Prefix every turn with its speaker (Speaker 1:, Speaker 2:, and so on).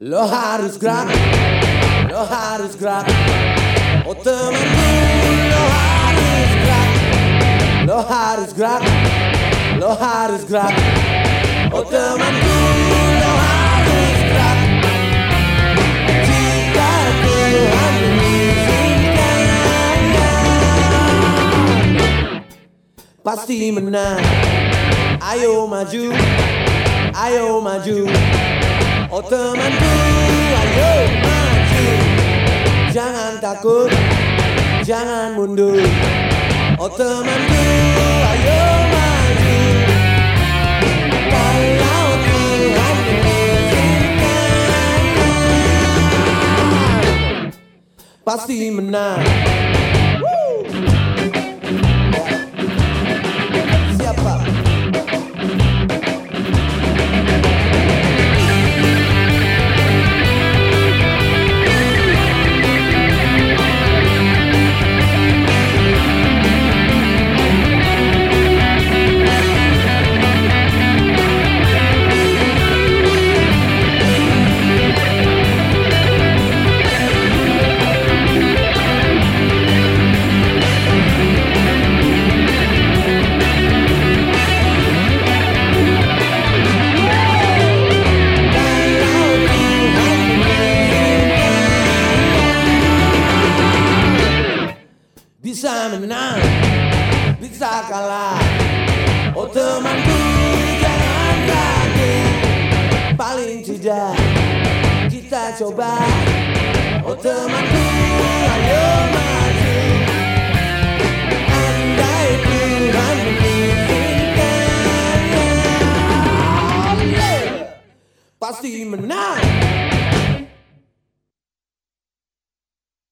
Speaker 1: Lo harus gerak, lo harus gerak. Oh temanku, lo harus gerak, lo harus gerak, lo harus gerak. Oh temanku, lo harus gerak. Jika Tuhan mengizinkannya, pasti menang. Ayo maju, ayo maju. Oh temanku, ayo maju. Jangan takut, jangan mundur. Oh temanku, ayo maju. Kalau Tuhan mengizinkan, pasti menang. Siapa? Bisa menang, bisa kalah. Oh temanku, jangan ragu. Paling tidak kita coba. Oh temanku, ayo maju. Andai Tuhan mengizinkan, pasti menang.